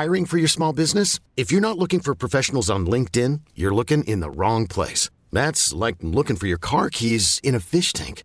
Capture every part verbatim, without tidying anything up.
Hiring for your small business? If you're not looking for professionals on LinkedIn, you're looking in the wrong place. That's like looking for your car keys in a fish tank.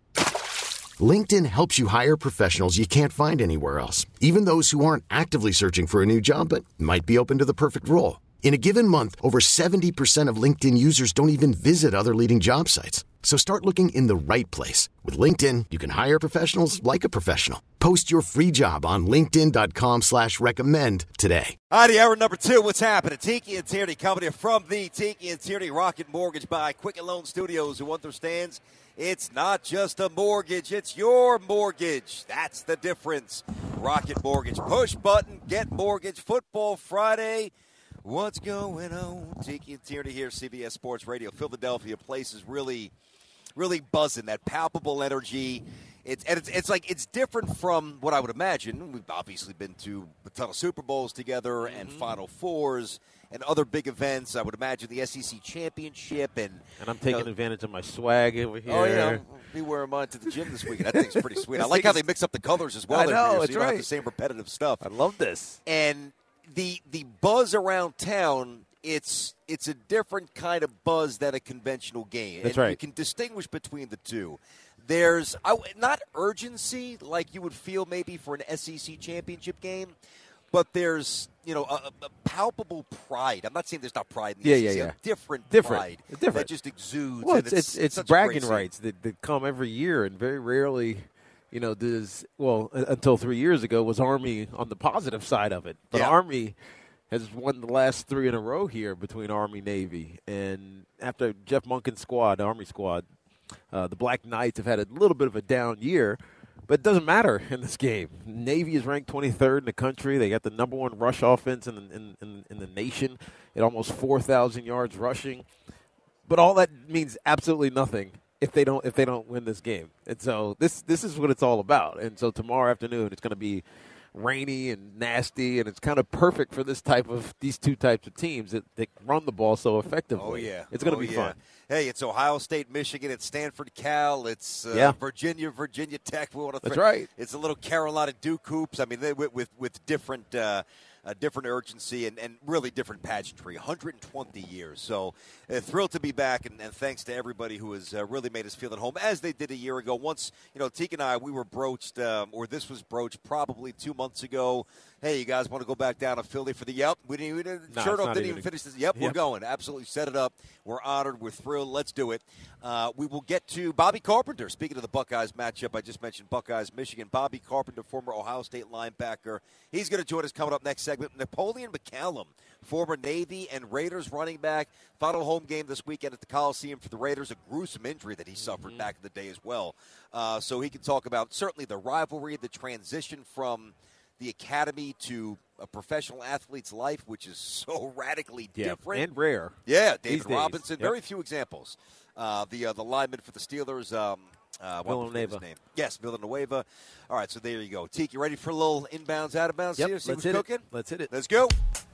LinkedIn helps you hire professionals you can't find anywhere else, even those who aren't actively searching for a new job but might be open to the perfect role. In a given month, over seventy percent of LinkedIn users don't even visit other leading job sites. So start looking in the right place. With LinkedIn, you can hire professionals like a professional. Post your free job on linkedin.com slash recommend today. All righty, hour number two, what's happening? Tiki and Tierney coming here from the Tiki and Tierney Rocket Mortgage by Quicken Loan Studios, who understands it's not just a mortgage, it's your mortgage. That's the difference. Rocket Mortgage. Push button, get mortgage. Football Friday. What's going on? Tiki and Tierney here, C B S Sports Radio. Philadelphia place is really, really buzzing. That palpable energy. It's and it's, it's like it's different from what I would imagine. We've obviously been to a ton of Super Bowls together mm-hmm. and Final Fours and other big events. I would imagine the S E C Championship. And and I'm taking you know, advantage of my swag over here. Oh, yeah. Be wearing mine to the gym this weekend. That thing's pretty sweet. I like how they mix up the colors as well. I know, here, so it's you don't right. have the same repetitive stuff. I love this. And the the buzz around town, it's it's a different kind of buzz than a conventional game. That's and right. You can distinguish between the two. There's I, not urgency like you would feel maybe for an S E C championship game, but there's you know a, a palpable pride. I'm not saying there's not pride in the yeah, S E C. Yeah, yeah. A different, different pride different. that just exudes. Well, and it's it's, it's, it's bragging rights that, that come every year, and very rarely, you know, does well until three years ago was Army on the positive side of it, but yeah. Army has won the last three in a row here between Army Navy, and after Jeff Monken's squad, Army squad. Uh, the Black Knights have had a little bit of a down year, but it doesn't matter in this game. Navy is ranked twenty-third in the country. They got the number one rush offense in, in, in, in the nation at almost four thousand yards rushing. But all that means absolutely nothing if they don't if they don't win this game. And so this this is what it's all about. And so tomorrow afternoon it's going to be rainy and nasty, and it's kind of perfect for this type of these two types of teams that, that run the ball so effectively. Oh yeah, it's going to oh, be yeah. fun. Hey, it's Ohio State, Michigan, it's Stanford, Cal, it's uh, yeah. Virginia, Virginia Tech. We want to. That's right. It's a little Carolina Duke hoops. I mean, they, with, with with different. Uh, A different urgency and, and really different pageantry, one hundred twenty years. So uh, thrilled to be back, and, and thanks to everybody who has uh, really made us feel at home, as they did a year ago. Once, you know, Teak and I, we were broached, um, or this was broached probably two months ago. Hey, you guys want to go back down to Philly for the Yep? We didn't, we didn't no, Chernoff didn't even even finish this. Yep, yep, we're going. Absolutely set it up. We're honored. We're thrilled. Let's do it. Uh, we will get to Bobby Carpenter. Speaking of the Buckeyes matchup, I just mentioned Buckeyes, Michigan. Bobby Carpenter, former Ohio State linebacker. He's going to join us coming up next segment. Napoleon McCallum, former Navy and Raiders running back. Final home game this weekend at the Coliseum for the Raiders. A gruesome injury that he suffered mm-hmm. back in the day as well. Uh, so he can talk about certainly the rivalry, the transition from the academy to a professional athlete's life, which is so radically yeah, different. And rare. Yeah, David days. Robinson. Yep. Very few examples. Uh, the uh, the lineman for the Steelers, um, uh, Villanueva. Name? Yes, Villanueva. All right, so there you go. Teak, you ready for a little inbounds, out of bounds yep, here? See let's what's hit cooking? It. Let's hit it. Let's go.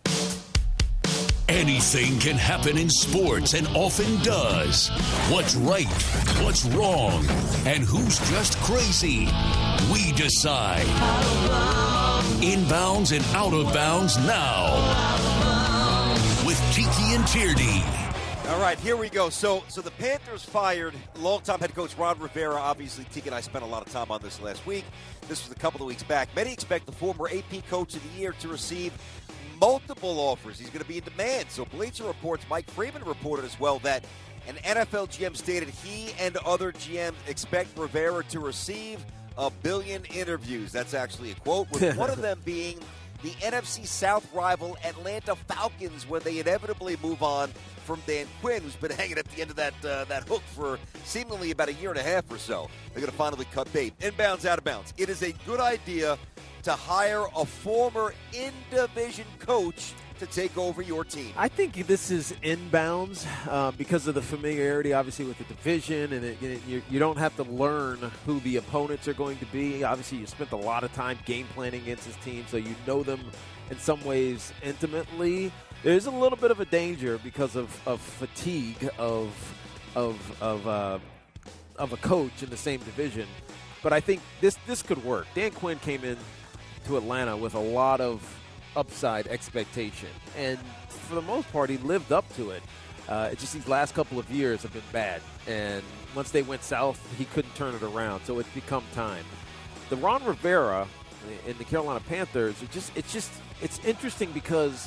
Anything can happen in sports and often does. What's right, what's wrong, and who's just crazy? We decide. Inbounds and out of bounds now. With Tiki and Tierney. All right, here we go. So so the Panthers fired longtime head coach Ron Rivera. Obviously, Tiki and I spent a lot of time on this last week. This was a couple of weeks back. Many expect the former A P Coach of the Year to receive multiple offers. He's going to be in demand. So Bleacher Reports, Mike Freeman reported as well that an N F L G M stated he and other G Ms expect Rivera to receive a billion interviews. That's actually a quote, with one of them being the N F C South rival Atlanta Falcons when they inevitably move on from Dan Quinn, who's been hanging at the end of that uh, that hook for seemingly about a year and a half or so. They're going to finally cut bait. Inbounds, out of bounds. It is a good idea to hire a former in-division coach to take over your team. I think this is inbounds uh, because of the familiarity, obviously, with the division, and it, it, you, you don't have to learn who the opponents are going to be. Obviously, you spent a lot of time game planning against this team, so you know them in some ways intimately. There's a little bit of a danger because of, of fatigue of of of uh, of a coach in the same division, but I think this this could work. Dan Quinn came in to Atlanta with a lot of upside expectation. And for the most part, he lived up to it. Uh, it's just these last couple of years have been bad. And once they went south, he couldn't turn it around. So it's become time. The Ron Rivera in the Carolina Panthers, it just it's just it's interesting because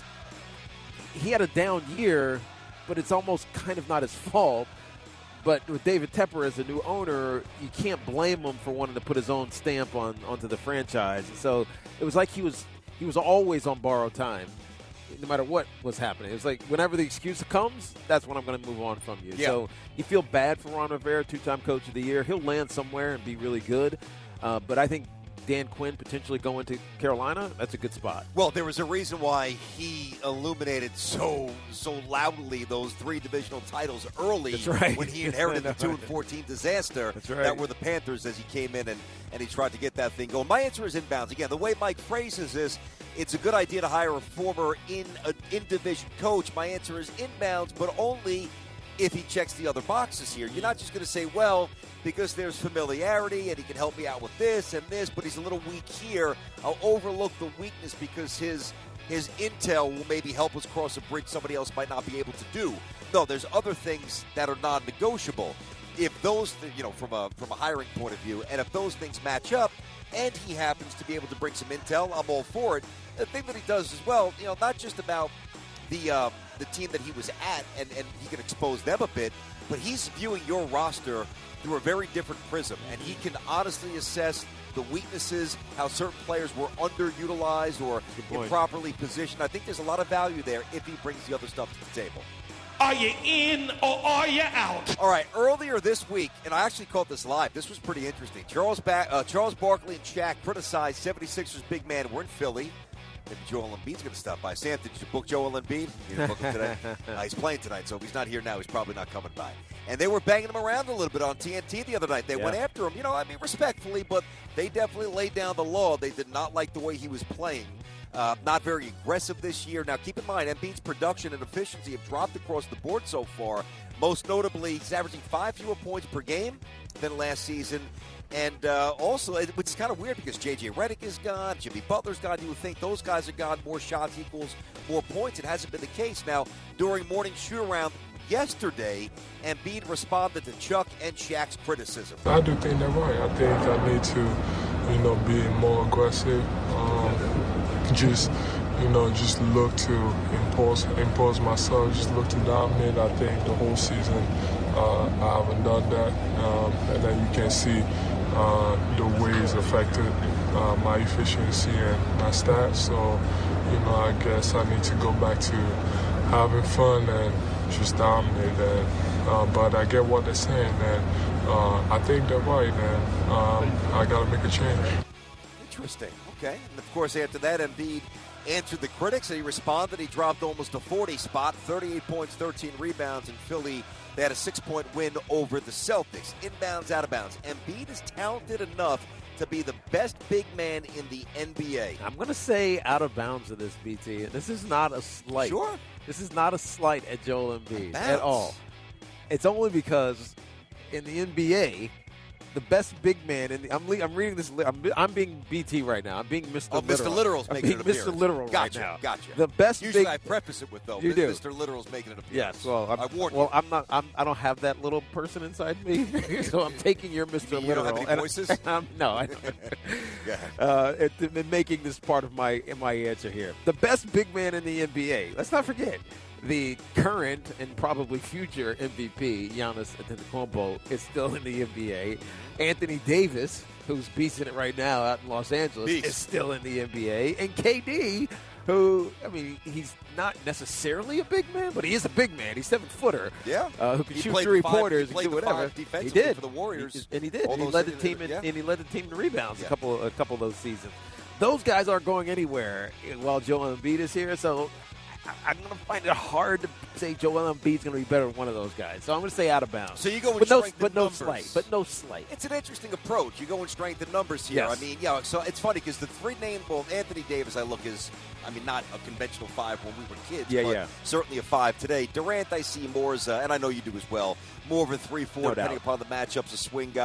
he had a down year, but it's almost kind of not his fault. But with David Tepper as a new owner, you can't blame him for wanting to put his own stamp on onto the franchise. And so it was like he was he was always on borrowed time, no matter what was happening. It was like whenever the excuse comes, that's when I'm going to move on from you. Yeah. So you feel bad for Ron Rivera, two-time coach of the year. He'll land somewhere and be really good. Uh, but I think Dan Quinn potentially going to Carolina, that's a good spot. Well, there was a reason why he illuminated so so loudly those three divisional titles early. That's right. When he inherited the two and fourteen disaster. That's right. That were the Panthers as he came in and, and he tried to get that thing going. My answer is inbounds. Again, the way Mike phrases this, it's a good idea to hire a former in a, in-division coach. My answer is inbounds, but only if he checks the other boxes here. You're not just going to say, well, because there's familiarity and he can help me out with this and this, but he's a little weak here. I'll overlook the weakness because his his intel will maybe help us cross a bridge somebody else might not be able to do. No, there's other things that are non-negotiable. If those, you know, from a from a hiring point of view, and if those things match up, and he happens to be able to bring some intel, I'm all for it. The thing that he does as well, you know, not just about the um, the team that he was at, and, and he can expose them a bit, but he's viewing your roster through a very different prism, and he can honestly assess the weaknesses, how certain players were underutilized or improperly positioned. I think there's a lot of value there if he brings the other stuff to the table. Are you in or are you out? All right, earlier this week, and I actually caught this live. This was pretty interesting. Charles ba- uh, Charles Barkley and Shaq criticized seventy-sixers big man. We're in Philly. Maybe Joel Embiid's going to stop by. Sam, did you book Joel Embiid? You didn't book him today? uh, he's playing tonight, so if he's not here now, he's probably not coming by. And they were banging him around a little bit on T N T the other night. They yeah. went after him, you know, I mean, respectfully, but they definitely laid down the law. They did not like the way he was playing. Uh, not very aggressive this year. Now, keep in mind, Embiid's production and efficiency have dropped across the board so far. Most notably, he's averaging five fewer points per game than last season. And uh, also, it's kind of weird because J J Redick is gone, Jimmy Butler's gone. You would think those guys are gone. More shots equals more points. It hasn't been the case. Now, during morning shoot-around yesterday, Embiid responded to Chuck and Shaq's criticism. I do think they're right. I think I need to, you know, be more aggressive. Um, just, you know, just look to impose, impose myself, just look to dominate. I think the whole season uh, I haven't done that. Um, and then you can see uh, the ways affected uh, my efficiency and my stats. So, you know, I guess I need to go back to having fun and just dominate. And, uh, but I get what they're saying, and uh, I think they're right, and um, I got to make a change. Interesting. Okay. And, of course, after that, Embiid answered the critics, and he responded. He dropped almost a forty spot, thirty-eight points, thirteen rebounds in Philly. They had a six-point win over the Celtics. Inbounds, out of bounds. Embiid is talented enough to be the best big man in the N B A. I'm going to say out of bounds of this, B T. This is not a slight. Sure. This is not a slight at Joel Embiid at all. It's only because in the N B A, the best big man in the I'm, I'm reading this. I'm, I'm being B T right now. I'm being Mister Oh, Literal. Mister Literal's making I'm an being Mister appearance. Literal gotcha, right now. Gotcha. The best Usually big. I preface it with though. You do. Mister Literal's making an appearance. Yes. Well, I'm, I warned well, you. I'm not. I'm, I don't have that little person inside me, so I'm taking your Mister You Literal. don't have any and voices? I'm, no, I don't. Yeah. uh, it, it, making this part of my my answer here. The best big man in the N B A. Let's not forget. The current and probably future M V P, Giannis Antetokounmpo, is still in the N B A. Anthony Davis, who's beasting it right now out in Los Angeles, Beast. is still in the N B A. And K D, who, I mean, he's not necessarily a big man, but he is a big man. He's seven-footer. Yeah. Uh, who can He shoot played three the five- pointers he played and do the whatever. five He defensively did for the Warriors. He, and he did. All And he those led the seasons, team in, yeah. and he led the team in rebounds Yeah. a couple a couple of those seasons. Those guys aren't going anywhere while Joel Embiid is here. So I'm going to find it hard to say Joel Embiid's going to be better than one of those guys. So I'm going to say out of bounds. So you go with but no, strength but in no numbers. slight. But no slight. It's an interesting approach. You go in strength and numbers here. Yes. I mean, yeah. So it's funny because the three name, well, Anthony Davis, I look is, I mean, not a conventional five when we were kids. Yeah, but yeah. certainly a five today. Durant, I see more as, a, and I know you do as well, more of a three four, No depending doubt. upon the matchups, a swing guy.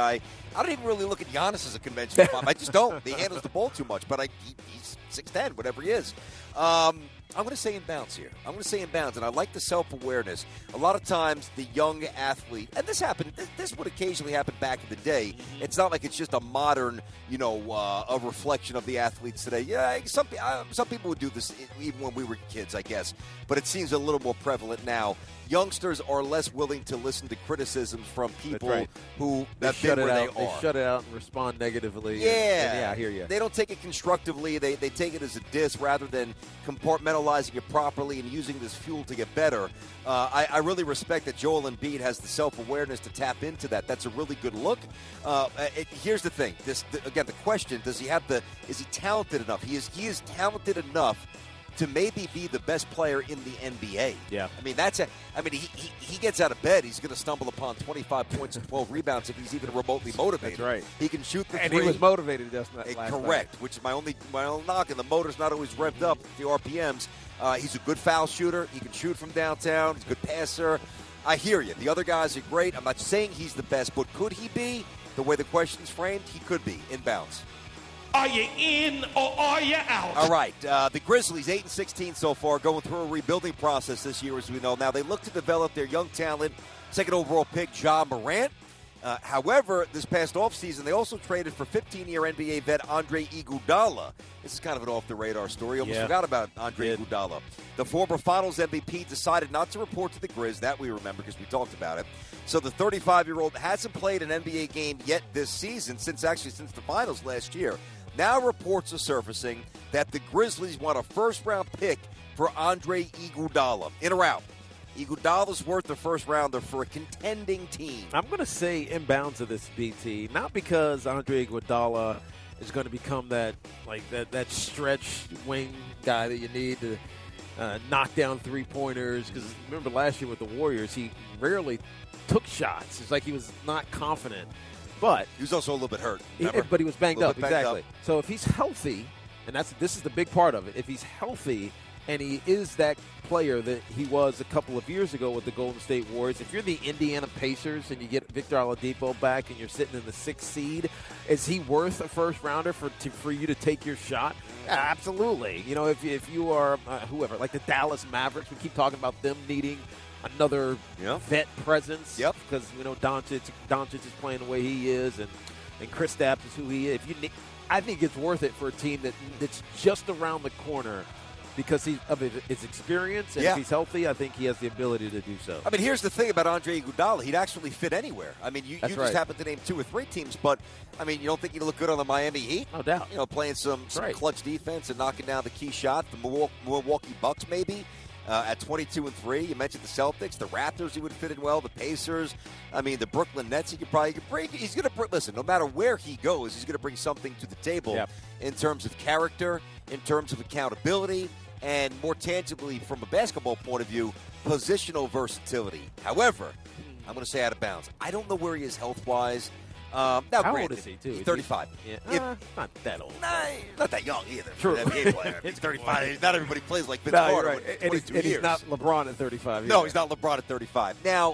I don't even really look at Giannis as a conventional five. I just don't. He handles the ball too much, but I, he, he's six ten, whatever he is. Um, I'm going to say inbounds here. I'm going to say inbounds, and I like the self-awareness. A lot of times the young athlete, and this happened, this, this would occasionally happen back in the day. Mm-hmm. It's not like it's just a modern, you know, uh, a reflection of the athletes today. Yeah, some, uh, some people would do this even when we were kids, I guess, but it seems a little more prevalent now. Youngsters are less willing to listen to criticisms from people right. who they have shut been where it out. they are. They shut it out and respond negatively. Yeah. And, and yeah, I hear you. They don't take it constructively. They, they take it as a diss rather than compartmentalizing it properly and using this fuel to get better. Uh, I, I really respect that Joel Embiid has the self-awareness to tap into that. That's a really good look. Uh, it, here's the thing. This the, Again, the question, does he have the – is he talented enough? He is, he is talented enough to maybe be the best player in the N B A. Yeah. I mean, that's a, I mean, he, he, he gets out of bed, he's going to stumble upon twenty-five points and twelve rebounds if he's even remotely motivated. That's right. He can shoot the and three. And he was motivated just last night. Correct, which is my only, my only knock, and the motor's not always revved up at the R P Ms. Uh, he's a good foul shooter. He can shoot from downtown. He's a good passer. I hear you. The other guys are great. I'm not saying he's the best, but could he be? The way the question's framed, he could be. Inbounds. Are you in or are you out? All right. Uh, the Grizzlies, eight and sixteen so far, going through a rebuilding process this year, as we know. Now, they look to develop their young talent, second overall pick, Ja Morant. Uh, however, this past offseason, they also traded for fifteen-year N B A vet Andre Iguodala. This is kind of an off-the-radar story. Almost yeah. forgot about Andre Iguodala. The former Finals M V P decided not to report to the Grizz. That we remember because we talked about it. So the thirty-five-year-old hasn't played an N B A game yet this season, since actually since the Finals last year. Now reports are surfacing that the Grizzlies want a first-round pick for Andre Iguodala. In or out? Iguodala's worth a first-rounder for a contending team. I'm going to say inbounds of this, B T, not because Andre Iguodala is going to become that like that, that stretch wing guy that you need to uh, knock down three-pointers. Because remember last year with the Warriors, he rarely took shots. It's like he was not confident. But he was also a little bit hurt. He, but he was banged up, banged exactly. Up. So if he's healthy, and that's this is the big part of it, if he's healthy and he is that player that he was a couple of years ago with the Golden State Warriors, if you're the Indiana Pacers and you get Victor Oladipo back and you're sitting in the sixth seed, is he worth a first rounder for to, for you to take your shot? Yeah, absolutely. You know, if if you are uh, whoever, like the Dallas Mavericks, we keep talking about them needing another yep. vet presence. Yep. Because, you know, Doncic, Doncic is playing the way he is, and, and Kristaps is who he is. If you need, I think it's worth it for a team that that's just around the corner because he, of his experience, and yeah. if he's healthy, I think he has the ability to do so. I mean, here's the thing about Andre Iguodala. He'd actually fit anywhere. I mean, you, you just right. happen to name two or three teams, but, I mean, you don't think he'd look good on the Miami Heat? No doubt. You know, playing some, some right. clutch defense and knocking down the key shot. The Milwaukee Bucks, maybe. Uh, at twenty-two and three, you mentioned the Celtics, the Raptors. He would fit in well. The Pacers. I mean, the Brooklyn Nets. He could probably could bring. He's going to listen. No matter where he goes, he's going to bring something to the table yep. in terms of character, in terms of accountability, and more tangibly, from a basketball point of view, positional versatility. However, I'm going to say out of bounds. I don't know where he is health wise. Um, now, How granted, old is he, too? He's thirty-five. Yeah. If, uh, not that old. Nah, he's not that young either. True. For an N B A player. He's thirty-five. Not everybody plays like Vince no, Carter. right. With and, he's, and he's years. not LeBron at thirty-five. No, either. he's not LeBron at thirty-five. Now,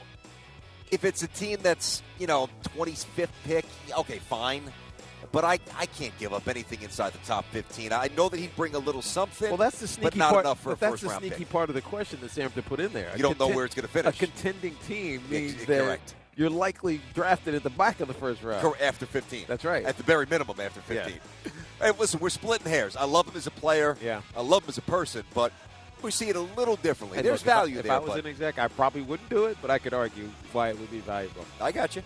if it's a team that's, you know, twenty-fifth pick, okay, fine. But I, I can't give up anything inside the top fifteen. I know that he'd bring a little something. Well, that's the sneaky but not part. enough for but a that's first the sneaky pick. part of the question that Sam to put in there. You don't know where it's going to finish. A contending team means Ex- that correct. you're likely drafted at the back of the first round. Correct. After fifteen. That's right. At the very minimum, after fifteen. Yeah. Hey, listen, we're splitting hairs. I love him as a player. Yeah. I love him as a person, but we see it a little differently. And There's look, value if there. I, if I was but an exec, I probably wouldn't do it, but I could argue why it would be valuable. I got you.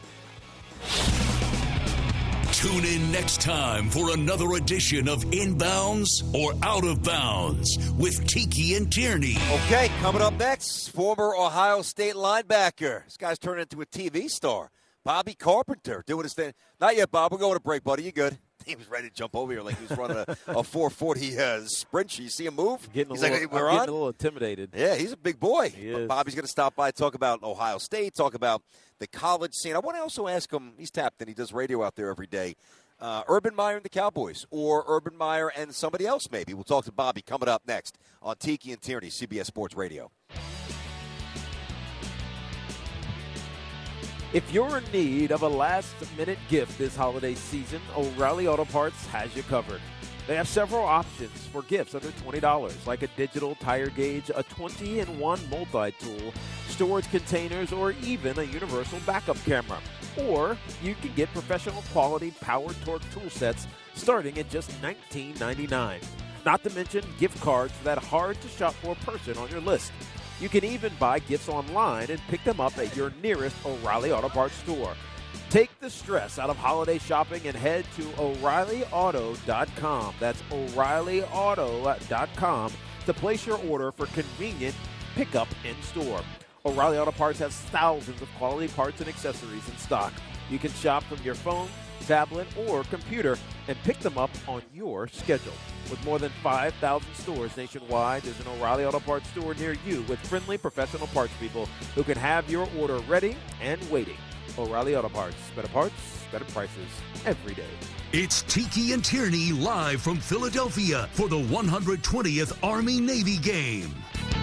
Tune in next time for another edition of Inbounds or Out of Bounds with Tiki and Tierney. Okay, coming up next, former Ohio State linebacker. This guy's turned into a T V star. Bobby Carpenter doing his thing. Not yet, Bob. We're going to break, buddy. You good? He was ready to jump over here like he was running a, a four forty uh, sprint. You see him move? Getting a he's little, like, hey, we're I'm on? getting a little intimidated. Yeah, he's a big boy. He But is. Bobby's going to stop by, talk about Ohio State, talk about the college scene. I want to also ask him, he's tapped in, he does radio out there every day, uh, Urban Meyer and the Cowboys, or Urban Meyer and somebody else maybe. We'll talk to Bobby coming up next on Tiki and Tierney, C B S Sports Radio. If you're in need of a last-minute gift this holiday season, O'Reilly Auto Parts has you covered. They have several options for gifts under twenty dollars, like a digital tire gauge, a twenty in one multi-tool, storage containers, or even a universal backup camera. Or you can get professional quality power torque tool sets starting at just nineteen ninety-nine dollars. Not to mention gift cards for that hard-to-shop for person on your list. You can even buy gifts online and pick them up at your nearest O'Reilly Auto Parts store. Take the stress out of holiday shopping and head to O'Reilly Auto dot com. That's O'Reilly Auto dot com to place your order for convenient pickup in store. O'Reilly Auto Parts has thousands of quality parts and accessories in stock. You can shop from your phone, tablet, or computer and pick them up on your schedule. With more than five thousand stores nationwide, there's an O'Reilly Auto Parts store near you with friendly professional parts people who can have your order ready and waiting. O'Reilly Auto Parts. Better parts, better prices every day. It's Tiki and Tierney live from Philadelphia for the one hundred twentieth Army-Navy game.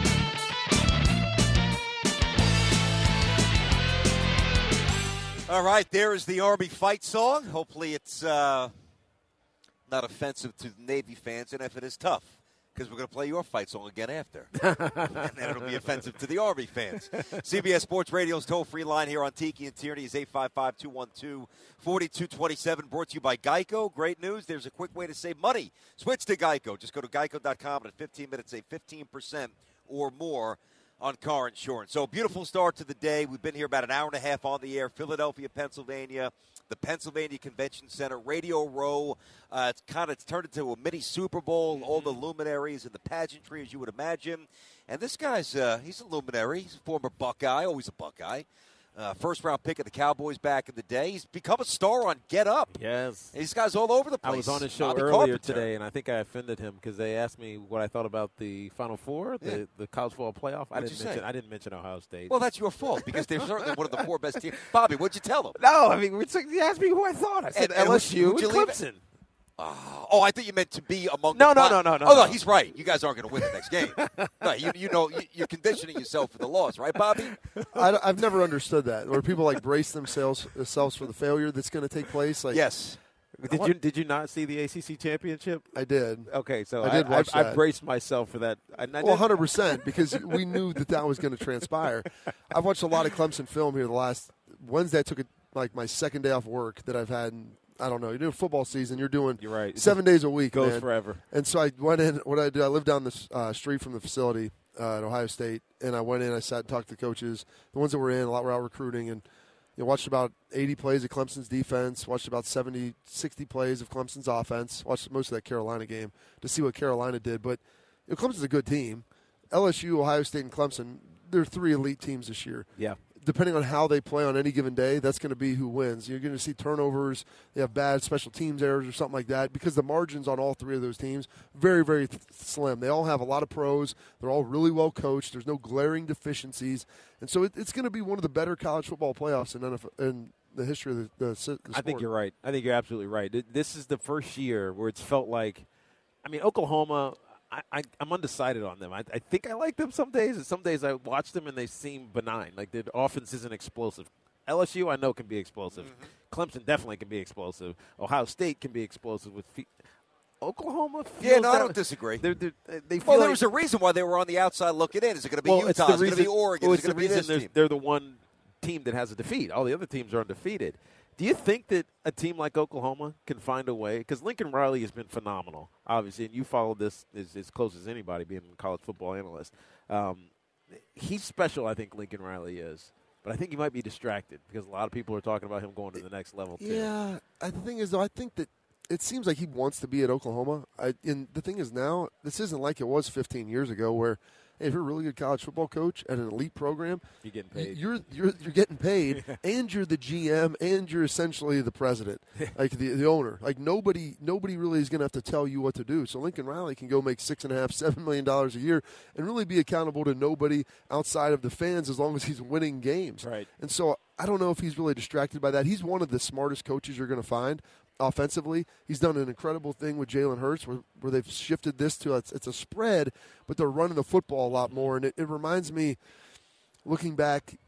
All right, there is the Army fight song. Hopefully it's uh, not offensive to Navy fans, and if it is, tough, because we're going to play your fight song again after. And then it'll be offensive to the Army fans. C B S Sports Radio's toll-free line here on Tiki and Tierney is eight five five, two one two, four two two seven, brought to you by Geico. Great news. There's a quick way to save money. Switch to Geico. Just go to geico dot com, and in fifteen minutes, save fifteen percent or more on car insurance. So, beautiful start to the day. We've been here about an hour and a half on the air. Philadelphia, Pennsylvania, the Pennsylvania Convention Center, Radio Row. Uh, it's kind of it's turned into a mini Super Bowl. Mm-hmm. All the luminaries and the pageantry, as you would imagine. And this guy's uh, he's a luminary. He's a former Buckeye, always a Buckeye. Uh, first-round pick of the Cowboys back in the day. He's become a star on Get Up. Yes. These guys all over the place. I was on his show Bobby earlier Carpenter. today, and I think I offended him because they asked me what I thought about the Final Four, the, Yeah. the college football playoff. I What'd didn't you mention. say? I didn't mention Ohio State. Well, that's your fault because they're certainly one of the four best teams. Bobby, what'd you tell them? no, I mean, we're t- he asked me who I thought. I said And- and L S U who'd you and leave it? Clemson. Oh, I thought you meant to be among No, the no, top. no, no, no, Oh, no, no. he's right. You guys aren't going to win the next game. No, you, you know, you, you're conditioning yourself for the loss, right, Bobby? I, I've never understood that, where people like brace themselves themselves for the failure that's going to take place. Like, Yes. Did you did you not see the A C C championship? I did. Okay, so I did watch I, I, that. braced myself for that. I, I Well, did- one hundred percent, because we knew that that was going to transpire. I've watched a lot of Clemson film here the last Wednesday. I took it like my second day off work that I've had. In, I don't know. You're doing football season. You're doing You're right. seven days a week. goes man. forever. And so I went in. What I did, I lived down the uh, street from the facility uh, at Ohio State, and I went in. I sat and talked to the coaches, the ones that were in. A lot were out recruiting, and you know, watched about eighty plays of Clemson's defense. Watched about seventy, sixty plays of Clemson's offense. Watched most of that Carolina game to see what Carolina did. But you know, Clemson's a good team. L S U, Ohio State, and Clemson, they're three elite teams this year. Yeah. Depending on how they play on any given day, that's going to be who wins. You're going to see turnovers. They have bad special teams errors or something like that because the margins on all three of those teams very, very th- slim. They all have a lot of pros. They're all really well coached. There's no glaring deficiencies. And so it, it's going to be one of the better college football playoffs in, N F L, in the history of the, the, the sport. I think you're right. I think you're absolutely right. Th- This is the first year where it's felt like, I mean, Oklahoma, I, I, I'm undecided on them. I, I think I like them some days, and some days I watch them and they seem benign. Like their offense isn't explosive. L S U, I know, can be explosive. Mm-hmm. Clemson definitely can be explosive. Ohio State can be explosive with feet. Oklahoma feels Yeah, no, I that- don't disagree. They're, they're, they feel Well, there like- was a reason why they were on the outside looking in. Is it going to be well, it's Utah? the Is it going to be reason- Oregon? well, Is it's it going the to be reason this there's- team? they're the one team that has a defeat. All the other teams are undefeated. Do you think that a team like Oklahoma can find a way? Because Lincoln Riley has been phenomenal, obviously, and you followed this as, as close as anybody, being a college football analyst. Um, he's special, I think Lincoln Riley is. But I think he might be distracted because a lot of people are talking about him going to the next level, too. Yeah, I, the thing is, though, I think that it seems like he wants to be at Oklahoma. I, and the thing is now, this isn't like it was fifteen years ago where, hey, if you're a really good college football coach at an elite program, You're getting paid. You're you're you're getting paid, and you're the G M, and you're essentially the president, like the the owner. Like nobody nobody really is going to have to tell you what to do. So Lincoln Riley can go make six and a half, seven million dollars a year, and really be accountable to nobody outside of the fans as long as he's winning games. Right. And so I don't know if he's really distracted by that. He's one of the smartest coaches you're going to find. Offensively, he's done an incredible thing with Jalen Hurts where, where they've shifted this to a, it's a spread, but they're running the football a lot more. And it, it reminds me, looking back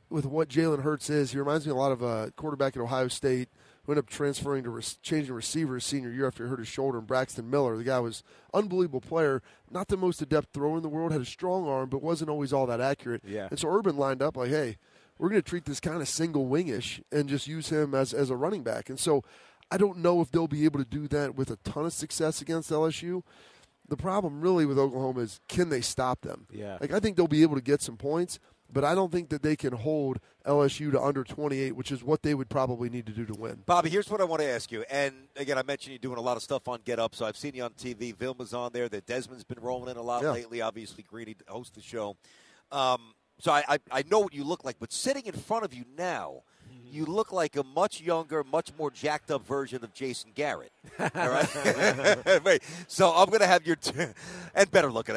with what Jalen Hurts is, he reminds me a lot of a quarterback at Ohio State who ended up transferring to re- changing receivers senior year after he hurt his shoulder, and Braxton Miller. The guy was an unbelievable player, not the most adept thrower in the world, had a strong arm, but wasn't always all that accurate. Yeah. And so Urban lined up like, hey, we're going to treat this kind of single wingish and just use him as, as a running back. And so I don't know if they'll be able to do that with a ton of success against L S U. The problem really with Oklahoma is, can they stop them? Yeah. Like, I think they'll be able to get some points, but I don't think that they can hold L S U to under twenty-eight, which is what they would probably need to do to win. Bobby, here's what I want to ask you. And, again, I mentioned you doing a lot of stuff on Get Up, so I've seen you on T V. Vilma's on there. That Desmond's been rolling in a lot Yeah. lately. Obviously, Greeny hosts the show. Um, so I, I, I know what you look like, but sitting in front of you now, you look like a much younger, much more jacked up version of Jason Garrett. All right. Wait, so I'm going to have your two, and better looking.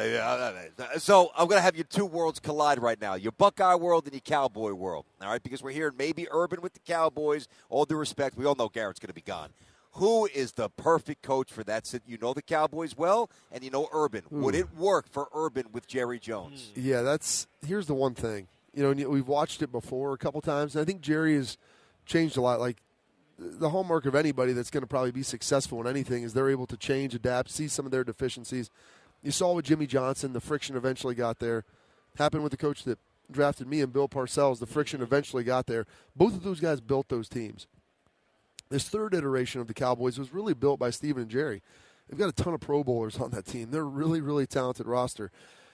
So I'm going to have your two worlds collide right now: your Buckeye world and your Cowboy world. All right, because we're hearing maybe Urban with the Cowboys. All due respect, we all know Garrett's going to be gone. Who is the perfect coach for that? You know the Cowboys well, and you know Urban. Ooh. Would it work for Urban with Jerry Jones? Yeah, that's here's the one thing. You know, we've watched it before a couple times, and I think Jerry has changed a lot. Like, the hallmark of anybody that's going to probably be successful in anything is they're able to change, adapt, see some of their deficiencies. You saw with Jimmy Johnson, the friction eventually got there. Happened with the coach that drafted me and Bill Parcells, the friction eventually got there. Both of those guys built those teams. This third iteration of the Cowboys was really built by Steven and Jerry. They've got a ton of Pro Bowlers on that team. They're a really, really talented roster.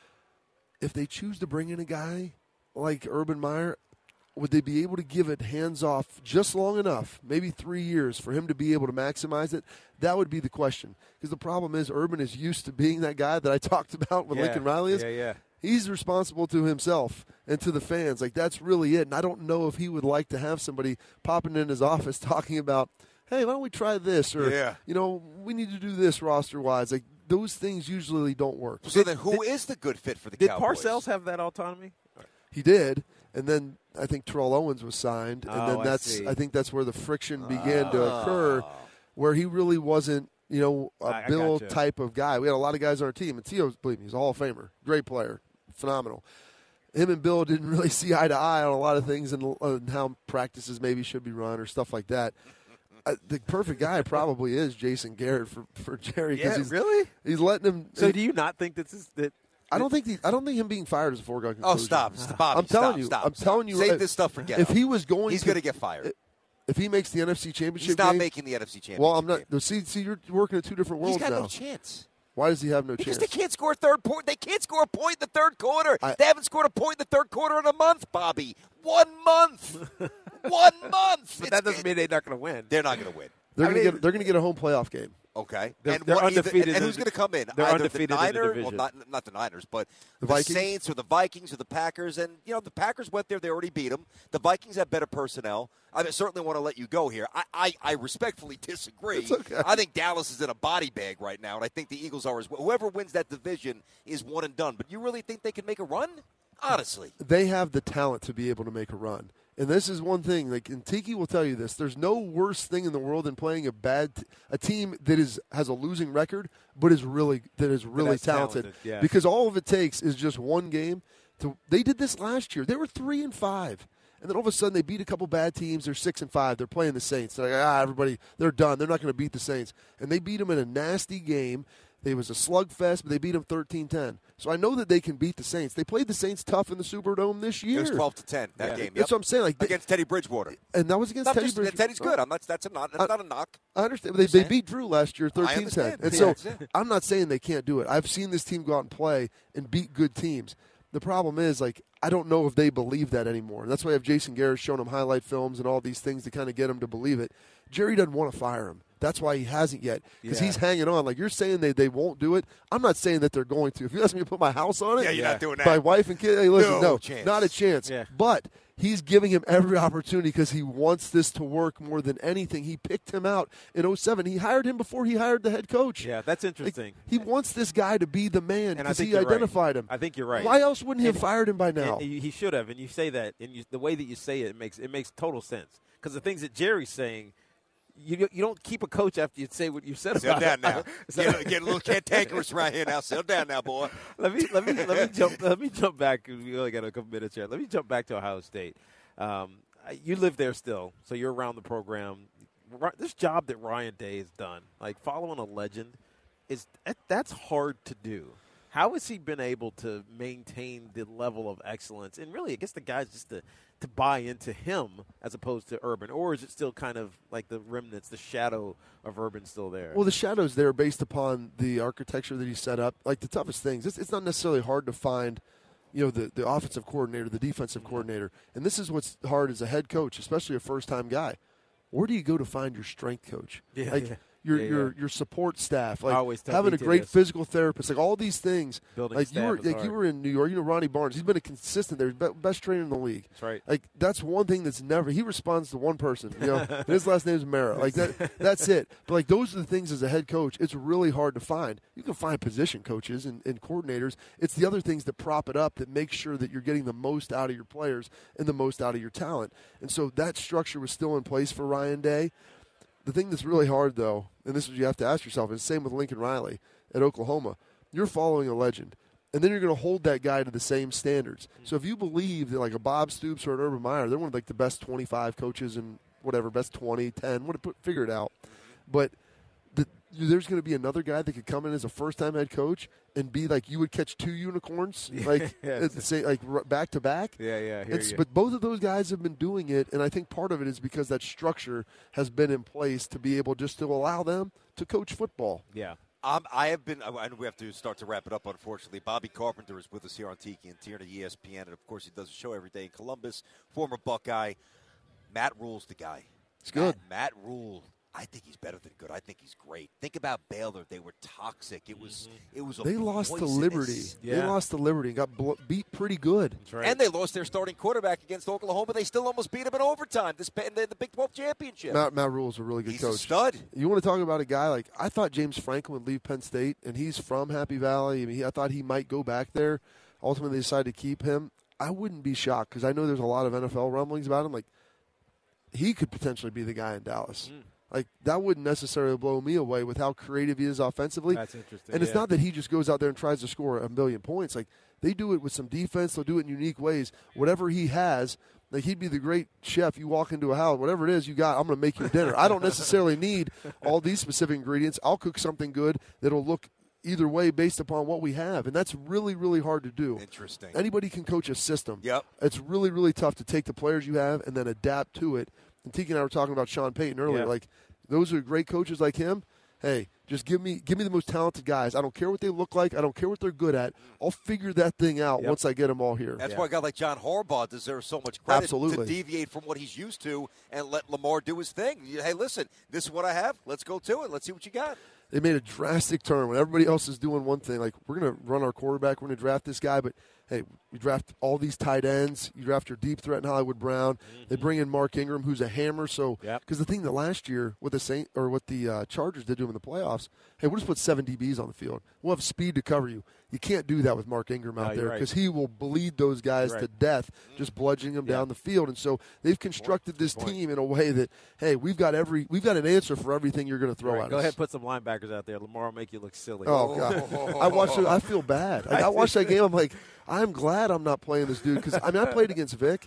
If they choose to bring in a guy like Urban Meyer, would they be able to give it hands-off just long enough, maybe three years, for him to be able to maximize it? That would be the question. Because the problem is Urban is used to being that guy that I talked about with yeah. Lincoln Riley is. Yeah, yeah. He's responsible to himself and to the fans. Like, that's really it. And I don't know if he would like to have somebody popping in his office talking about, hey, why don't we try this? Or, yeah. you know, we need to do this roster-wise. Like, those things usually don't work. So then who did, is the good fit for the did Cowboys? Did Parcells have that autonomy? He did. And then I think Terrell Owens was signed, and oh, then that's I, I think that's where the friction began oh. to occur, where he really wasn't, you know, a I, Bill I gotcha. type of guy. We had a lot of guys on our team, and Tio, believe me, he's a Hall of Famer, great player, phenomenal. Him and Bill didn't really see eye to eye on a lot of things and, and how practices maybe should be run or stuff like that. Uh, the perfect guy probably is Jason Garrett for, for Jerry. Yeah, he's, really? He's letting him. So he, do you not think this is that? I don't think the, I don't think him being fired is a foregone conclusion. Oh, stop, stop, Bobby, I'm telling stop, you, stop, I'm stop. telling you, Save if, this stuff for Get If Up. he was going, he's to, going to get fired. If he makes the N F C Championship, he's not game, making the N F C Championship. Well, I'm not. Game. See, see, you're working in two different worlds he's got now. no chance. Why does he have no because chance? Because they can't score a third point. They can't score a point in the third quarter. I, they haven't scored a point in the third quarter in a month, Bobby. One month. One month. But that doesn't mean they're not going to win. They're not going to win. They're I going mean, to get. They're going to get a home playoff game. Okay. They're, and they're what, undefeated. Either, and who's going to come in? They're Either undefeated the Niners, in the division. well, not, not the Niners, but the, the Vikings? Saints or the Vikings or the Packers. And, you know, the Packers went there. They already beat them. The Vikings have better personnel. I mean, certainly want to let you go here. I, I, I respectfully disagree. It's okay. I think Dallas is in a body bag right now, and I think the Eagles are as well. Whoever wins that division is one and done. But you really think they can make a run? Honestly. They have the talent to be able to make a run. And this is one thing, like, and Tiki will tell you this, there's no worse thing in the world than playing a bad t- a team that is has a losing record but is really that is really talented. talented yeah. Because all of it takes is just one game to they did this last year. They were three and five. And then all of a sudden they beat a couple bad teams. They're six and five. They're playing the Saints. They're like, ah, everybody, they're done. They're not going to beat the Saints. And they beat them in a nasty game. It was a slugfest, but they beat them thirteen ten. So I know that they can beat the Saints. They played the Saints tough in the Superdome this year. It was twelve to ten that yeah. game. Yep. That's what I'm saying. Like against Teddy Bridgewater. And that was against not Teddy just, Bridgewater. Teddy's good. I'm not, that's a not, that's I, not a knock. I understand. They, they beat Drew last year thirteen ten. And so yeah. I'm not saying they can't do it. I've seen this team go out and play and beat good teams. The problem is, like, I don't know if they believe that anymore. That's why I have Jason Garrett showing them highlight films and all these things to kind of get them to believe it. Jerry doesn't want to fire him. That's why he hasn't yet, because yeah. he's hanging on. Like, you're saying they, they won't do it. I'm not saying that they're going to. If you ask me to put my house on it, Yeah, you're yeah. not doing that. my wife and kid, hey, listen, No no, chance. not a chance. Yeah. But he's giving him every opportunity because he wants this to work more than anything. He picked him out in oh seven. He hired him before he hired the head coach. Yeah, that's Like, interesting. he wants this guy to be the man And I because think he you're identified right. him. I think you're right. Why else wouldn't he And- have fired him by now? And he should have, and you say that, and you, the way that you say it, it makes it makes total sense. Because the things that Jerry's saying, you you don't keep a coach after you say what you said Settle about down it. now. So- Get, get a little cantankerous right here now. Settle down now, boy. let me let me let me jump let me jump back. We only got a couple minutes here. Let me jump back to Ohio State. Um, you live there still, so you're around the program. This job that Ryan Day has done, like following a legend, is that's hard to do. How has he been able to maintain the level of excellence? And really, I guess the guys just to, to buy into him as opposed to Urban. Or is it still kind of like the remnants, the shadow of Urban still there? Well, the shadow's there based upon the architecture that he set up. Like the toughest things, it's, it's not necessarily hard to find, you know, the, the offensive coordinator, the defensive mm-hmm. coordinator. And this is what's hard as a head coach, especially a first-time guy. Where do you go to find your strength coach? Yeah, like, yeah. Your, yeah, your yeah. your support staff, like always having a great this. physical therapist, like all these things. Building like staff you were, is like hard. you were in New York. You know Ronnie Barnes. He's been a consistent there, best trainer in the league. That's right. Like that's one thing that's never. He responds to one person. You know, and his last name is Mara. Like that. That's it. But like those are the things as a head coach. It's really hard to find. You can find position coaches and, and coordinators. It's the other things that prop it up that make sure that you're getting the most out of your players and the most out of your talent. And so that structure was still in place for Ryan Day. The thing that's really hard, though, and this is what you have to ask yourself, is the same with Lincoln Riley at Oklahoma. You're following a legend, and then you're going to hold that guy to the same standards. So if you believe that like a Bob Stoops or an Urban Meyer, they're one of like the best twenty-five coaches and whatever, best twenty, ten, what put figure it out. But the, there's going to be another guy that could come in as a first-time head coach and be like you would catch two unicorns, like yeah. say like back to back. Yeah, yeah. I hear It's, you. but both of those guys have been doing it, and I think part of it is because that structure has been in place to be able just to allow them to coach football. Yeah. Um, I have been, and we have to start to wrap it up, unfortunately. Bobby Carpenter is with us here on Tiki and Tierney, E S P N, and, of course, he does a show every day in Columbus, former Buckeye. Matt Rule's the guy. It's good. Matt, Matt Rule, I think he's better than good. I think he's great. Think about Baylor. They were toxic. It was mm-hmm. it was a They lost poisonous. to Liberty. Yeah. They lost to Liberty and got bl- beat pretty good. That's right. And they lost their starting quarterback against Oklahoma. They still almost beat him in overtime this in the, the Big twelve championship. Matt, Matt Rule's a really good he's coach. a stud. You want to talk about a guy like I thought James Franklin would leave Penn State, and he's from Happy Valley. I mean, he, I thought he might go back there. Ultimately, they decided to keep him. I wouldn't be shocked because I know there's a lot of N F L rumblings about him. Like he could potentially be the guy in Dallas. Mm. Like, that wouldn't necessarily blow me away with how creative he is offensively. That's interesting. And it's yeah. not that he just goes out there and tries to score a million points. Like, they do it with some defense. They'll do it in unique ways. Whatever he has, like, he'd be the great chef. You walk into a house, whatever it is you got, I'm going to make you dinner. I don't necessarily need all these specific ingredients. I'll cook something good that'll look either way based upon what we have. And that's really, really hard to do. Interesting. Anybody can coach a system. Yep. It's really, really tough to take the players you have and then adapt to it. And Tiki and I were talking about Sean Payton earlier. Yeah. Like, those are great coaches like him. Hey, just give me give me the most talented guys. I don't care what they look like. I don't care what they're good at. I'll figure that thing out Yep. once I get them all here. That's Yeah. why a guy like John Harbaugh deserves so much credit Absolutely. to deviate from what he's used to and let Lamar do his thing. Hey, listen, this is what I have. Let's go to it. Let's see what you got. They made a drastic turn when everybody else is doing one thing. Like, we're going to run our quarterback. We're going to draft this guy. But, hey, you draft all these tight ends. You draft your deep threat in Hollywood Brown. Mm-hmm. They bring in Mark Ingram, who's a hammer. So, because yep. the thing that last year with the Saint or what the uh, Chargers did to him in the playoffs, hey, we'll just put seven D Bs on the field. We'll have speed to cover you. You can't do that with Mark Ingram out no, there right. because he will bleed those guys Right. to death, just bludgeoning them yeah. down the field. And so they've constructed this Point. team in a way that, hey, we've got every we've got an answer for everything you're going to throw Right. at Go us. ahead, put some linebackers out there. Lamar will make you look silly. Oh, God. I watched it. I feel bad. Like, I watched that game. I'm like, I'm glad I'm not playing this dude because, I mean, I played against Vic.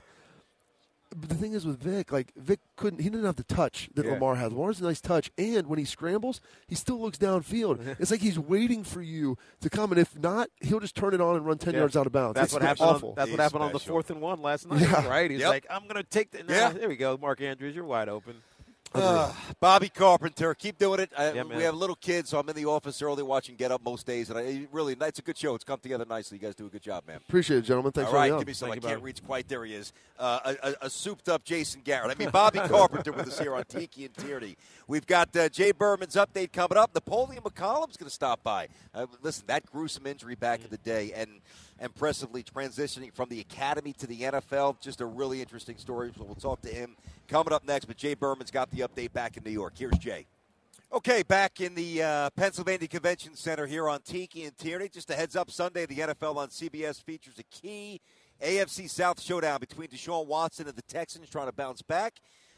But the thing is with Vic, like, Vic couldn't – he didn't have the touch that Yeah. Lamar has. Lamar's a nice touch. And when he scrambles, he still looks downfield. It's like he's waiting for you to come. And if not, he'll just turn it on and run ten Yeah. yards out of bounds. That's It's what happened. awful. On, that's He's what happened on the special. fourth and one last night, Yeah. right? He's Yep. like, I'm going to take the. Nah, Yeah. There we go, Mark Andrews. You're wide open. Uh, Bobby Carpenter, keep doing it. I, Yeah, man. we have little kids, so I'm in the office early watching Get Up most days, and I really, it's a good show. It's come together nicely. You guys do a good job, man. Appreciate it, gentlemen. Thanks All for right, having me give me some. I Thank you, can't Bobby. reach quite. There he is. Uh, a, a, a souped-up Jason Garrett. I mean, Bobby Carpenter with us here on Tiki and Tierney. We've got uh, Jay Berman's update coming up. Napoleon McCollum's going to stop by. Uh, listen, that gruesome injury back in the day, and impressively transitioning from the academy to the N F L. Just a really interesting story. So we'll talk to him coming up next. But Jay Berman's got the update back in New York. Here's Jay. Okay, back in the uh, Pennsylvania Convention Center here on Tiki and Tierney. Just a heads up, Sunday, the N F L on C B S features a key A F C South showdown between Deshaun Watson and the Texans trying to bounce back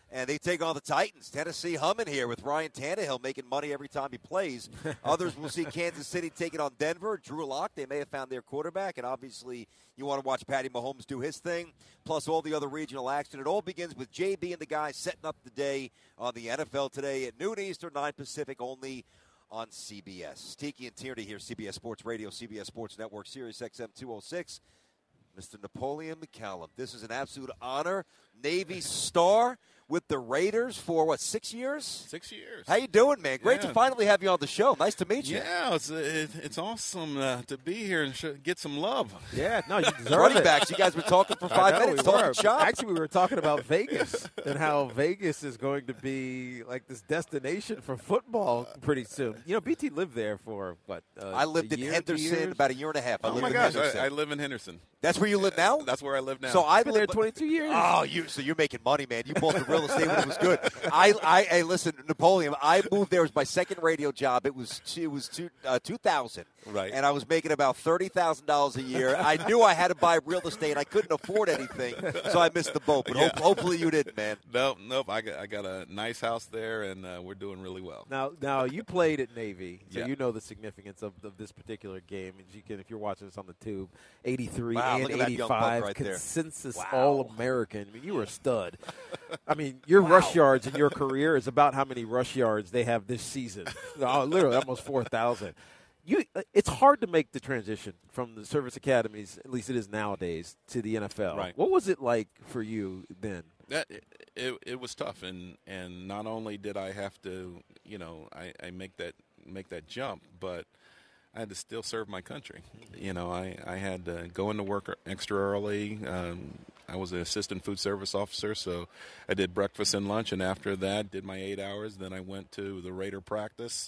And they take on the Titans. Tennessee humming here with Ryan Tannehill making money every time he plays. Others will see Kansas City taking on Denver. Drew Lock, they may have found their quarterback. And obviously, you want to watch Patty Mahomes do his thing, plus all the other regional action. It all begins with J B and the guys setting up the day on the N F L Today at noon Eastern, nine Pacific, only on C B S. Tiki and Tierney here, C B S Sports Radio, C B S Sports Network, Sirius X M two oh six. Mister Napoleon McCallum, this is an absolute honor. Navy star with the Raiders for, what, six years? Six years. How you doing, man? Great yeah. to finally have you on the show. Nice to meet you. Yeah, it's it, it's awesome uh, to be here and sh- get some love. Yeah, no, you deserve Running it. backs, you guys were talking for five I know, minutes, we talking were. shop. Actually, we were talking about Vegas and how Vegas is going to be like this destination for football pretty soon. You know, B T lived there for, what, uh, I lived a in year, Henderson about a year and a half. I Oh, lived my in gosh, Henderson. I, I live in Henderson. That's where you live now? That's where I live now. So I've Been there lived- twenty-two years. Oh, you so you're making money, man. You bought the real estate when it was good. I, I, hey, listen, Napoleon. I moved there. It was my second radio job. It was it was two, uh, two thousand, Right. And I was making about thirty thousand dollars a year. I knew I had to buy real estate. I couldn't afford anything, so I missed the boat. But Yeah. hope, hopefully you didn't, man. Nope, nope. I got I got a nice house there, and uh, we're doing really well. Now, now you played at Navy, so Yeah. you know the significance of, of this particular game. And you can, if you're watching this on the tube, eighty-three Wow, and look at that young buck eighty-five, right there. consensus Wow. All-American. I mean, you were a stud. I mean, your rush yards in your career is about how many rush yards they have this season. Oh, literally, almost four thousand. You, it's hard to make the transition from the service academies, at least it is nowadays, to the N F L. Right. What was it like for you then? That it, it was tough, and, and not only did I have to, you know, I, I make that make that jump, but I had to still serve my country. You know, I, I had to go into work extra early. Um, I was an assistant food service officer, so I did breakfast and lunch, and after that, did my eight hours. Then I went to the Raider practice.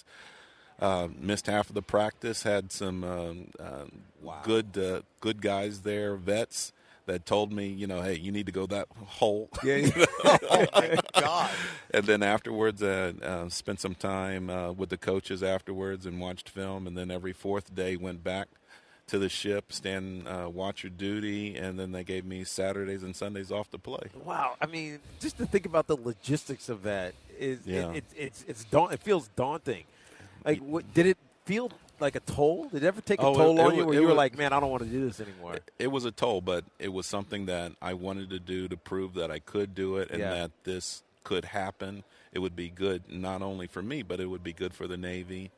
Uh, missed half of the practice. Had some um, um, Wow. good uh, good guys there, vets, that told me, you know, hey, you need to go that hole. Yeah. Oh my God! And then afterwards, uh, uh, spent some time uh, with the coaches afterwards and watched film. And then every fourth day went back to the ship, stand uh, watcher duty, and then they gave me Saturdays and Sundays off to play. Wow, I mean, just to think about the logistics of that is Yeah. it, it, it's it's daun- it feels daunting. Like, what, did it feel like a toll? Did it ever take a Oh, it- toll it on you, wa- where it you were was- like, "Man, I don't want to do this anymore"? It, it was a toll, but it was something that I wanted to do to prove that I could do it and Yeah. that this could happen. It would be good not only for me, but it would be good for the Navy.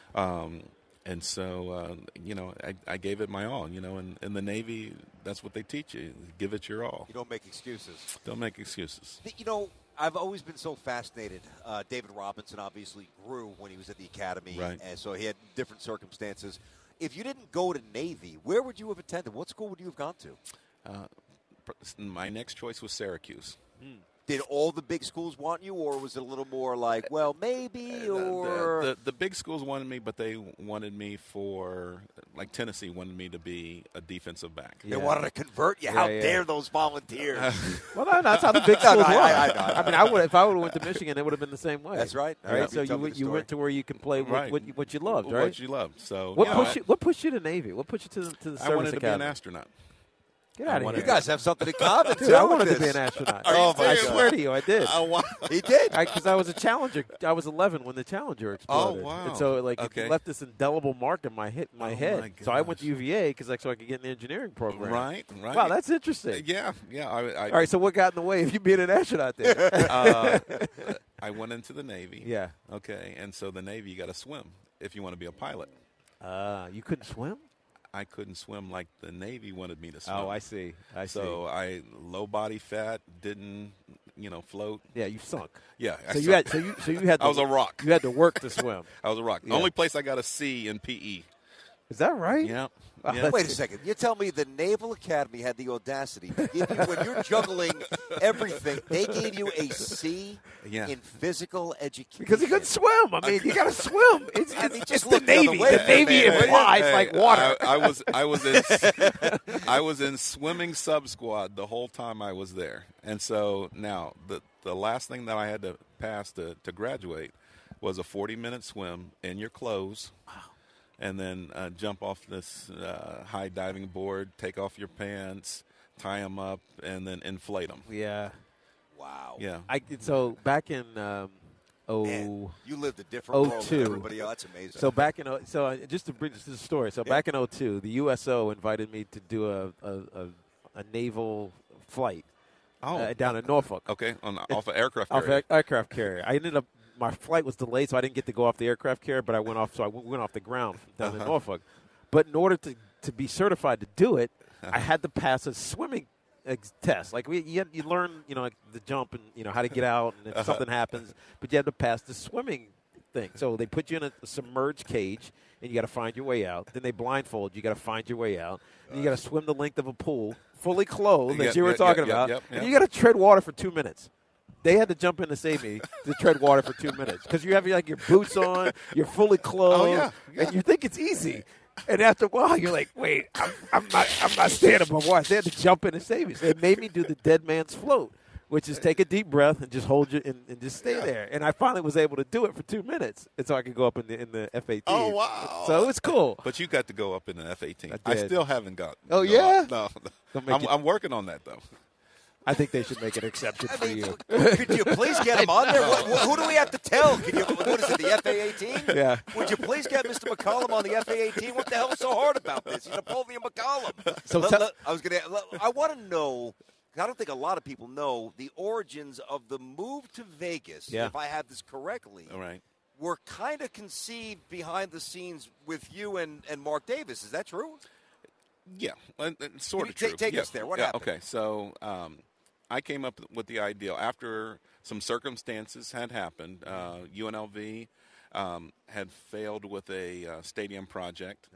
Um, and so, uh, you know, I, I gave it my all. You know, and in the Navy, that's what they teach you: give it your all. You don't make excuses. Don't make excuses. You know, I've always been so fascinated. Uh, David Robinson obviously grew when he was at the academy, Right. and so he had different circumstances. If you didn't go to Navy, where would you have attended? What school would you have gone to? Uh, pr- my next choice was Syracuse. Did all the big schools want you, or was it a little more like, well, maybe, The, or the, the big schools wanted me, but they wanted me for, like Tennessee wanted me to be a defensive back. they wanted to convert you? Yeah, How yeah. dare those volunteers? Well, that- that's how the big No, schools no, were. I- I- I know, I mean, know. I would if I would have went to Michigan, it would have been the same way. That's right. Right. Yeah, So you tell you me went- the you story. went to where you can play with Right. what you, what you loved, What right? you loved. So What you know, pushed you? What pushed you to Navy? What pushed you to the, to the I, service I wanted to be an academy? astronaut. Get I out of wanted here! You guys have something in common, Dude, too. I with wanted to this. be an astronaut. Are you oh, I serious? swear to you, I did. I wa- He did. Because I, I was a Challenger. I was eleven when the Challenger exploded. Oh, wow. And so like Okay. it left this indelible mark in my hit, my Oh, head. my So I went to gosh. U V A because like so I could get in the engineering program. Right, right. Wow, that's interesting. Yeah, yeah. I, I, All right, so what got in the way of you being an astronaut there? uh, I went into the Navy. yeah. Okay, and so the Navy, you got to swim if you want to be a pilot. Uh, you couldn't swim? I couldn't swim like the Navy wanted me to swim. Oh, I see. I see. So I low body fat, didn't you know float. Yeah, you sunk. Yeah, I So you sucked. had so you so you had to, I was a rock. You had to work to swim. I was a rock. Yeah. The only place I got a C in P E. Is that right? Yeah. Wow, yeah. that's- Wait a second. You tell me the Naval Academy had the audacity to give you, when you're juggling everything, they gave you a C Yeah. in physical education. Because he couldn't swim. I mean, you got to swim. It's, I it's, mean, it's just the look the other Navy. way, The Navy man. implies Hey, like water. I, I was I was in I was in swimming sub squad the whole time I was there, and so now the the last thing that I had to pass to, to graduate was a forty minute swim in your clothes, and then uh, jump off this uh, high diving board, take off your pants, tie them up, and then inflate them. yeah. Wow. Yeah. I so back in um, oh Man, you lived a different oh world two. than everybody else. That's amazing. So back in oh- so uh, just to bring this to the story. So Yeah. back in oh two, the U S O invited me to do a a, a, a naval flight Oh, uh, down in Norfolk. Okay, on off an aircraft Off carrier. air- aircraft carrier. I ended up my flight was delayed, so I didn't get to go off the aircraft carrier. But I went off, so I went, went off the ground down Uh-huh. in Norfolk. But in order to, to be certified to do it, I had to pass a swimming ex- test. Like we, you, you learn, you know, like the jump and you know how to get out, and if Uh-huh. something happens, but you have to pass the swimming thing. So they put you in a, a submerged cage, and you got to find your way out. Then they blindfold you. You got to find your way out. And you got to swim the length of a pool, fully clothed, as Yep, you were yep, talking yep, about. yep, And yep. you got to tread water for two minutes. They had to jump in to save me to tread water for two minutes because you have like your boots on, you're fully clothed, Oh, yeah, yeah. and you think it's easy. And after a while, you're like, "Wait, I'm, I'm not, I'm not staying above water." They had to jump in and save me. So they made me do the dead man's float, which is take a deep breath and just hold you and, and just stay there. And I finally was able to do it for two minutes, and so I could go up in the in the F eighteen. Oh, wow. So it was cool. But you got to go up in an F eighteen. I I, did. still haven't got. Oh, no, yeah? No, Don't make I'm, it- I'm working on that though. I think they should make an exception I for mean, you. could you please get him on there? What, what, who do we have to tell? Can you, what is it, the F A eighteen? Yeah. Would you please get Mister McCollum on the F A eighteen? What the hell is so hard about this? He's Napoleon McCollum. So Let- tell- let- I was going to. I want to know. I don't think a lot of people know the origins of the move to Vegas. Yeah. If I have this correctly, All right. were kind of conceived behind the scenes with you and, and Mark Davis. Is that true? Yeah, and, and sort Give of me- true. take- take yeah. us there. What yeah, happened? Okay, so um, I came up with the idea after some circumstances had happened. Uh, U N L V um, had failed with a uh, stadium project.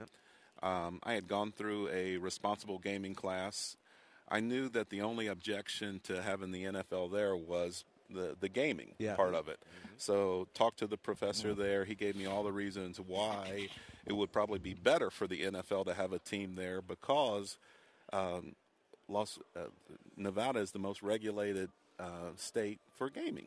Um, I had gone through a responsible gaming class. I knew that the only objection to having the N F L there was the, the gaming Yeah. part of it. So talked to the professor there. He gave me all the reasons why it would probably be better for the N F L to have a team there because um, Las, uh, Nevada is the most regulated uh, state for gaming.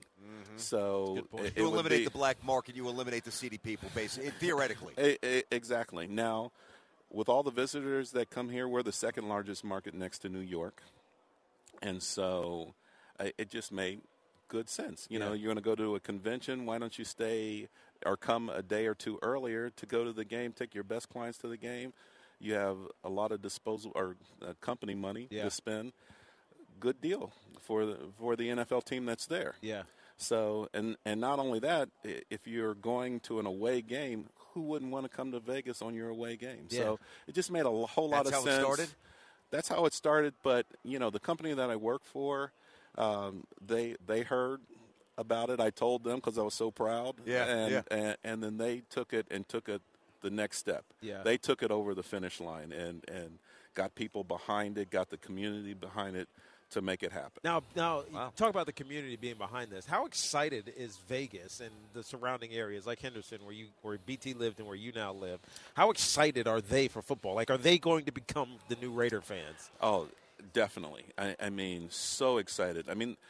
So Good point. it, it You would eliminate be- the black market, you eliminate the seedy people, basically, theoretically. E- e- Exactly. Now, with all the visitors that come here, we're the second largest market next to New York. And so uh, it just made good sense. You know, Yeah. you're going to go to a convention. Why don't you stay or come a day or two earlier to go to the game, take your best clients to the game? You have a lot of disposal or uh, company money Yeah. to spend. Good deal for the, for the N F L team that's there. Yeah. So, and, and not only that, i- if you're going to an away game, who wouldn't want to come to Vegas on your away game? Yeah. So it just made a l- whole lot That's of how it sense. started? That's how it started. But, you know, the company that I work for, um, they they heard about it. I told them because I was so proud. Yeah, and, yeah. And, and then they took it and took it the next step. Yeah. They took it over the finish line and, and got people behind it, got the community behind it to make it happen. Now, now, Wow. talk about the community being behind this. How excited is Vegas and the surrounding areas, like Henderson, where you, where B T lived and where you now live? How excited are they for football? Like, are they going to become the new Raider fans? Oh, definitely. I, I mean, so excited. I mean,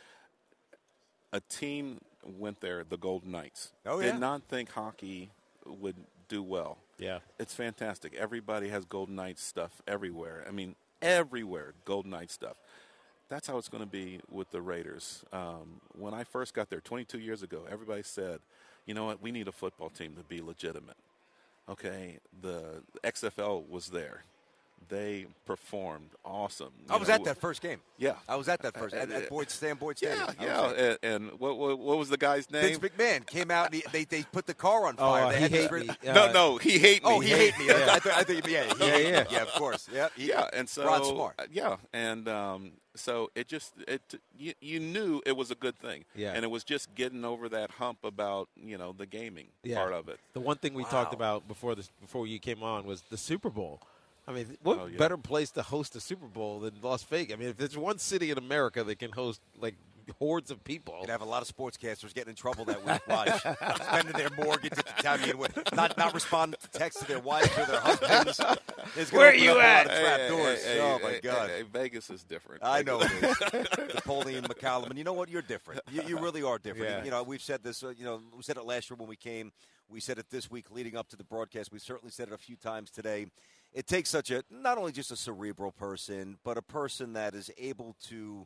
a team went there, the Golden Knights. Oh, yeah. Did not think hockey would do well. Yeah. It's fantastic. Everybody has Golden Knights stuff everywhere. I mean, everywhere, Golden Knights stuff. That's how it's going to be with the Raiders. Um, when I first got there twenty-two years ago, everybody said, you know what, we need a football team to be legitimate. Okay, the X F L was there. They performed awesome. I You was know, at that first game. Yeah. I was at that first at, at Boyd Stan Boyd Stadium. Yeah, I yeah. was there. And, and what, what what was the guy's name? Vince McMahon came out and he, they they put the car on Oh, fire. uh, they he had hate this- me. no, Uh, no, he hate me. Oh, he hate me. Yeah. I, th- I think yeah, he Yeah, hate me. yeah. yeah, of course. Yeah, he, Yeah, and so Rod Smart. uh, yeah, and um, so it just it you, you knew it was a good thing. Yeah. and it was just getting over that hump about you know the gaming Yeah. part of it. The one thing we Wow. talked about before this, before you came on was the Super Bowl. I mean, what Oh, yeah. better place to host a Super Bowl than Las Vegas? I mean, if there's one city in America that can host like hordes of people, You'd have a lot of sportscasters getting in trouble that week. Watch, spending their mortgage at the time, being not not responding to texts to their wives or their husbands. It's gonna Where open you up a lot at? of trap doors. Hey, oh hey, my hey, God. hey, Vegas is different. I know it is. Napoleon McCallum. And you know what? You're different. You, you really are different. Yeah. You know, we've said this, uh, you know, we said it last year when we came. We said it this week leading up to the broadcast. We certainly said it a few times today. It takes such a, not only just a cerebral person, but a person that is able to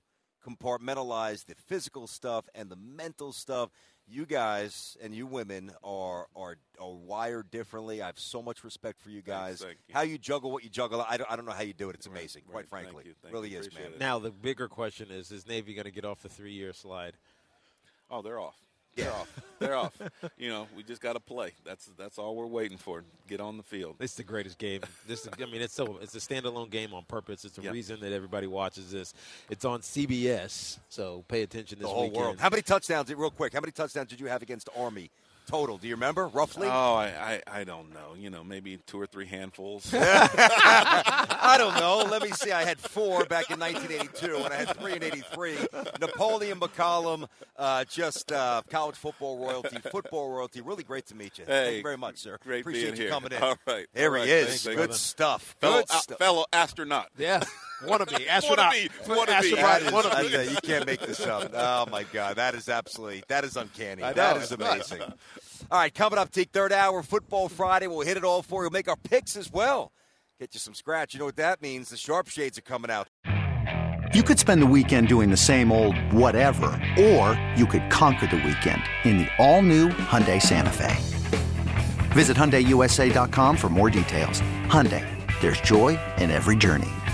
compartmentalize the physical stuff and the mental stuff. You guys and you women are are, are wired differently. I have so much respect for you guys. Thanks, thank you. How you juggle what you juggle, I don't, I don't know how you do it. It's amazing, Right, quite right. frankly. Thank you, thank really you. is, Appreciate man. it. Now, the bigger question is, is Navy going to get off the three-year slide? Oh, they're off. They're off. They're off. You know, we just got to play. That's that's all we're waiting for. Get on the field. It's the greatest game. This is, I mean, it's so it's a standalone game on purpose. It's the Yep. reason that everybody watches this. It's on C B S, so pay attention this The whole weekend. world. How many touchdowns, real quick, how many touchdowns did you have against Army total? Do you remember, roughly? Oh, I, I, I don't know. You know, maybe two or three handfuls. I don't know. Let me see. I had four back in nineteen eighty-two, and I had three in eighty-three. Napoleon McCollum, uh, just uh, college football royalty, football royalty. Really great to meet you. Hey, Thank you very much, sir. great Appreciate being you here. coming in. All right. There All he right. is. Thanks, Good brother. stuff. Fellow, Good uh, stuff. fellow astronaut. Yeah, wannabe astronaut. Wannabe. Wannabe. That is, Wannabe. I tell you, you can't make this up. Oh, my God. That is absolutely, that is uncanny. I know. That is amazing. All right, coming up, Teak, third hour, Football Friday. We'll hit it all for you. We'll make our picks as well. Get you some scratch. You know what that means. The Sharp Shades are coming out. You could spend the weekend doing the same old whatever, or you could conquer the weekend in the all-new Hyundai Santa Fe. Visit Hyundai U S A dot com for more details. Hyundai, there's joy in every journey.